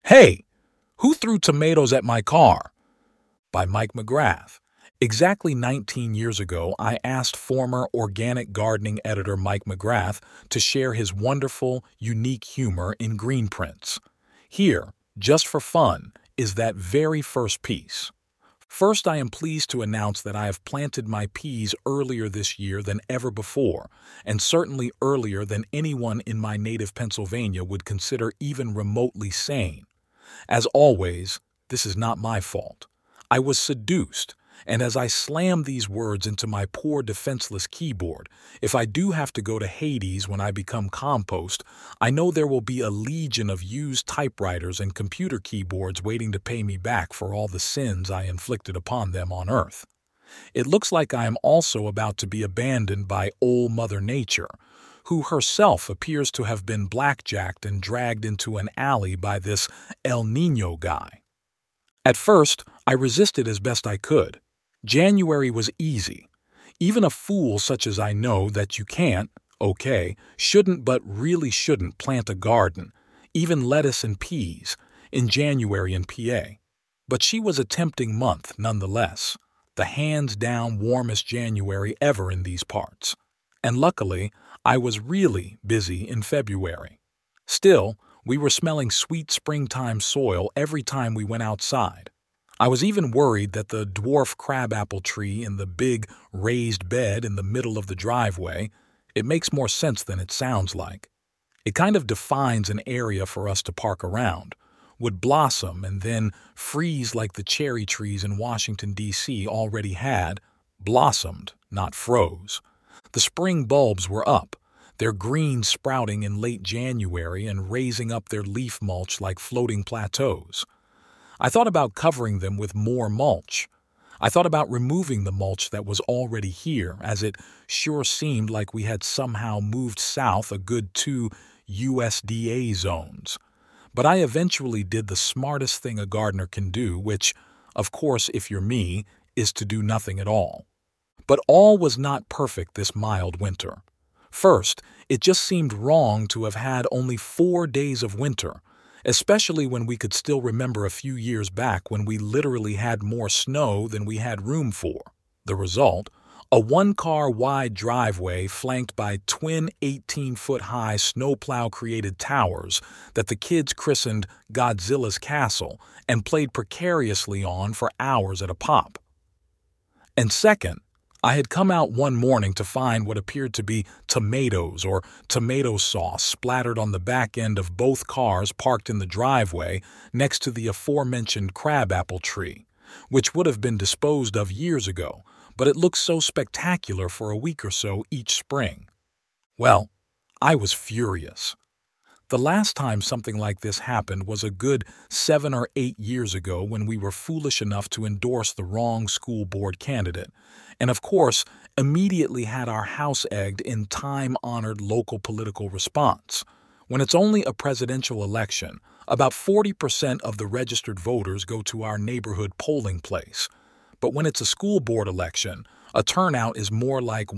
Hey, who threw tomatoes at my car? By Mike McGrath. Exactly 19 years ago, I asked former organic gardening editor Mike McGrath to share his wonderful, unique humor in green prints. Here, just for fun, is that very first piece. First, I am pleased to announce that I have planted my peas earlier this year than ever before, and certainly earlier than anyone in my native Pennsylvania would consider even remotely sane. As always, this is not my fault. I was seduced, and as I slam these words into my poor defenseless keyboard, if I do have to go to Hades when I become compost, I know there will be a legion of used typewriters and computer keyboards waiting to pay me back for all the sins I inflicted upon them on Earth. It looks like I am also about to be abandoned by old Mother Nature, who herself appears to have been blackjacked and dragged into an alley by this El Nino guy. At first, I resisted as best I could. January was easy. Even a fool such as I know that you can't, shouldn't but really shouldn't plant a garden, even lettuce and peas, in January in PA. But she was a tempting month nonetheless, the hands-down warmest January ever in these parts. And luckily, I was really busy in February. Still, we were smelling sweet springtime soil every time we went outside. I was even worried that the dwarf crabapple tree in the big raised bed in the middle of the driveway, it makes more sense than it sounds like. It kind of defines an area for us to park around, would blossom and then freeze like the cherry trees in Washington, D.C. already had, blossomed, not froze. The spring bulbs were up, their green sprouting in late January and raising up their leaf mulch like floating plateaus. I thought about covering them with more mulch. I thought about removing the mulch that was already here, as it sure seemed like we had somehow moved south a good 2 USDA zones. But I eventually did the smartest thing a gardener can do, which, of course, if you're me, is to do nothing at all. But all was not perfect this mild winter. First, it just seemed wrong to have had only 4 days of winter, especially when we could still remember a few years back when we literally had more snow than we had room for. The result, a 1-car wide driveway flanked by twin 18-foot-high snowplow-created towers that the kids christened Godzilla's Castle and played precariously on for hours at a pop. And second, I had come out one morning to find what appeared to be tomatoes or tomato sauce splattered on the back end of both cars parked in the driveway next to the aforementioned crabapple tree, which would have been disposed of years ago, but it looked so spectacular for a week or so each spring. Well, I was furious. The last time something like this happened was a good 7 or 8 years ago when we were foolish enough to endorse the wrong school board candidate, and of course, immediately had our house egged in time-honored local political response. When it's only a presidential election, about 40% of the registered voters go to our neighborhood polling place. But when it's a school board election, a turnout is more like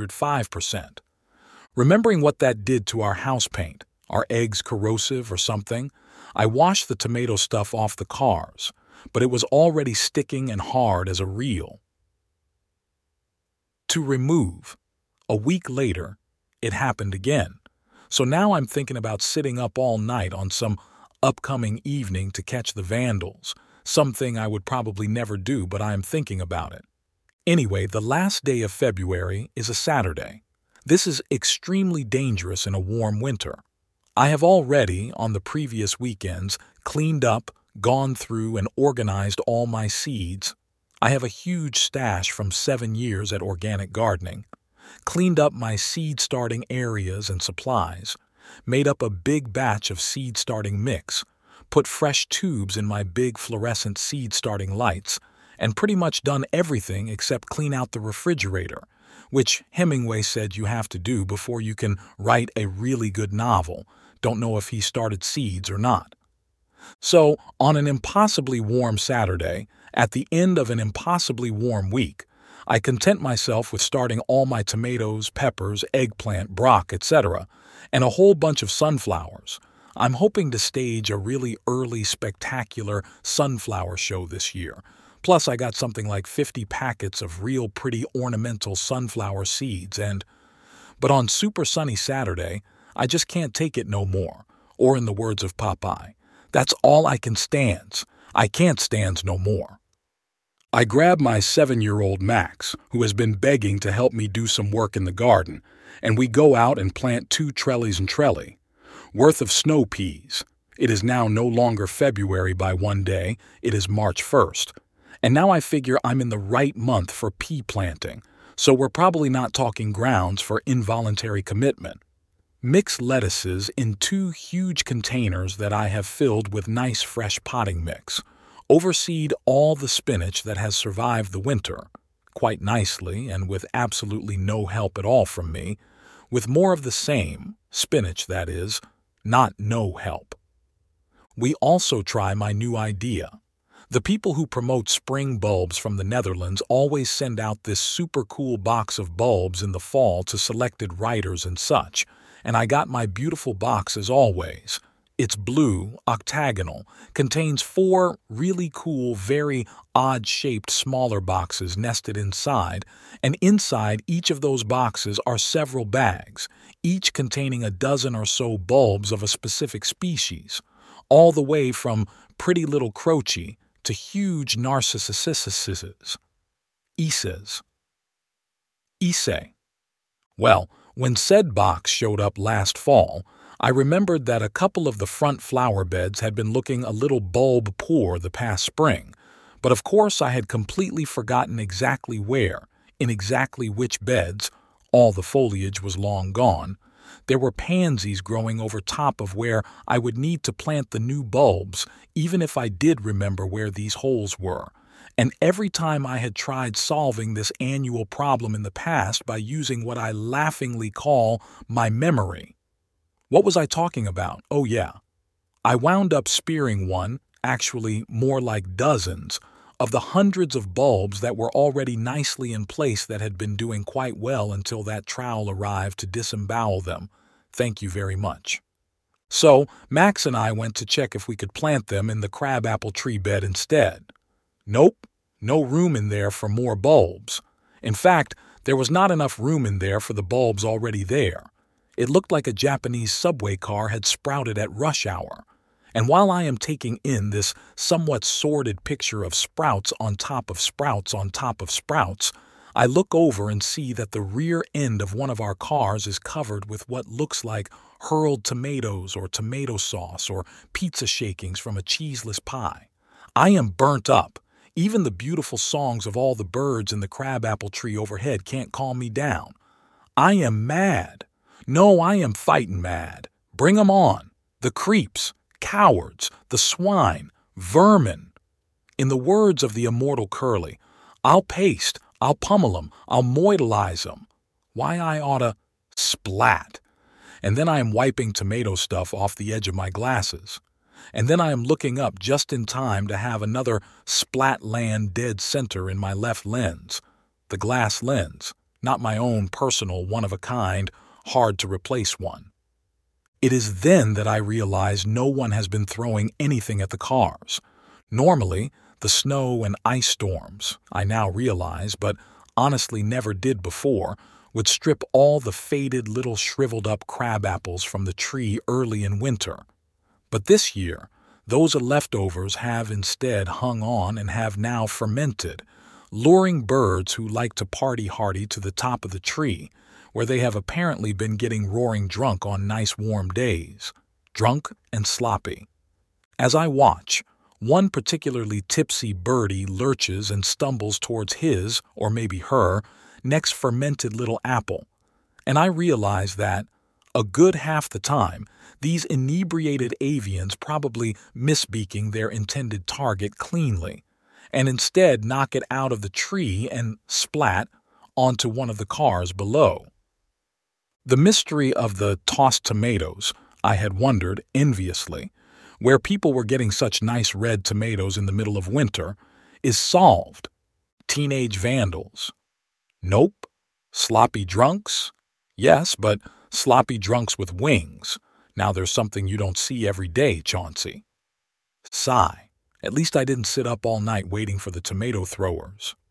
105%. Remembering what that did to our house paint, are eggs corrosive or something? I washed the tomato stuff off the cars, but it was already sticking and hard as a reel. To remove. A week later, it happened again. So now I'm thinking about sitting up all night on some upcoming evening to catch the vandals, something I would probably never do, but I am thinking about it. Anyway, the last day of February is a Saturday. This is extremely dangerous in a warm winter. I have already, on the previous weekends, cleaned up, gone through, and organized all my seeds. I have a huge stash from 7 years at organic gardening. Cleaned up my seed-starting areas and supplies. Made up a big batch of seed-starting mix. Put fresh tubes in my big fluorescent seed-starting lights. And pretty much done everything except clean out the refrigerator, which Hemingway said you have to do before you can write a really good novel. Don't know if he started seeds or not. So, on an impossibly warm Saturday, at the end of an impossibly warm week, I content myself with starting all my tomatoes, peppers, eggplant, brock, etc., and a whole bunch of sunflowers. I'm hoping to stage a really early, spectacular sunflower show this year. Plus, I got something like 50 packets of real pretty ornamental sunflower seeds but on Super Sunny Saturday, I just can't take it no more. Or in the words of Popeye, that's all I can stands. I can't stands no more. I grab my 7-year-old Max, who has been begging to help me do some work in the garden, and we go out and plant 2 trellies and trelli worth of snow peas. It is now no longer February by one day, it is March 1st. And now I figure I'm in the right month for pea planting, so we're probably not talking grounds for involuntary commitment. Mix lettuces in 2 huge containers that I have filled with nice fresh potting mix. Overseed all the spinach that has survived the winter, quite nicely and with absolutely no help at all from me, with more of the same, spinach that is, not no help. We also try my new idea. The people who promote spring bulbs from the Netherlands always send out this super cool box of bulbs in the fall to selected writers and such, and I got my beautiful box as always. It's blue, octagonal, contains 4 really cool, very odd-shaped smaller boxes nested inside, and inside each of those boxes are several bags, each containing a dozen or so bulbs of a specific species, all the way from pretty little Croce to huge narcissuses. Ise. Well, when said box showed up last fall, I remembered that a couple of the front flower beds had been looking a little bulb poor the past spring, but of course I had completely forgotten exactly where, in exactly which beds, all the foliage was long gone, there were pansies growing over top of where I would need to plant the new bulbs, even if I did remember where these holes were. And every time I had tried solving this annual problem in the past by using what I laughingly call my memory. What was I talking about? Oh yeah. I wound up spearing one, actually more like dozens, of the hundreds of bulbs that were already nicely in place that had been doing quite well until that trowel arrived to disembowel them. Thank you very much. So, Max and I went to check if we could plant them in the crabapple tree bed instead. Nope, no room in there for more bulbs. In fact, there was not enough room in there for the bulbs already there. It looked like a Japanese subway car had sprouted at rush hour. And while I am taking in this somewhat sordid picture of sprouts on top of sprouts on top of sprouts, I look over and see that the rear end of one of our cars is covered with what looks like hurled tomatoes or tomato sauce or pizza shakings from a cheeseless pie. I am burnt up. Even the beautiful songs of all the birds in the crabapple tree overhead can't calm me down. I am mad. No, I am fighting mad. Bring 'em on. The creeps, cowards, the swine, vermin. In the words of the immortal Curly, I'll paste, I'll pummel 'em, I'll moidalize 'em. Why I oughta splat. And then I am wiping tomato stuff off the edge of my glasses. And then I am looking up just in time to have another splatland dead center in my left lens. The glass lens, not my own personal one-of-a-kind, hard-to-replace one. It is then that I realize no one has been throwing anything at the cars. Normally, the snow and ice storms, I now realize, but honestly never did before, would strip all the faded little shriveled-up crabapples from the tree early in winter. But this year, those leftovers have instead hung on and have now fermented, luring birds who like to party hardy to the top of the tree, where they have apparently been getting roaring drunk on nice warm days. Drunk and sloppy. As I watch, one particularly tipsy birdie lurches and stumbles towards his, or maybe her, next fermented little apple, and I realize that, a good half the time, these inebriated avians probably misbeaking their intended target cleanly, and instead knock it out of the tree and splat onto one of the cars below. The mystery of the tossed tomatoes, I had wondered enviously, where people were getting such nice red tomatoes in the middle of winter, is solved. Teenage vandals. Nope. Sloppy drunks? Yes, but sloppy drunks with wings. Now there's something you don't see every day, Chauncey. Sigh. At least I didn't sit up all night waiting for the tomato throwers.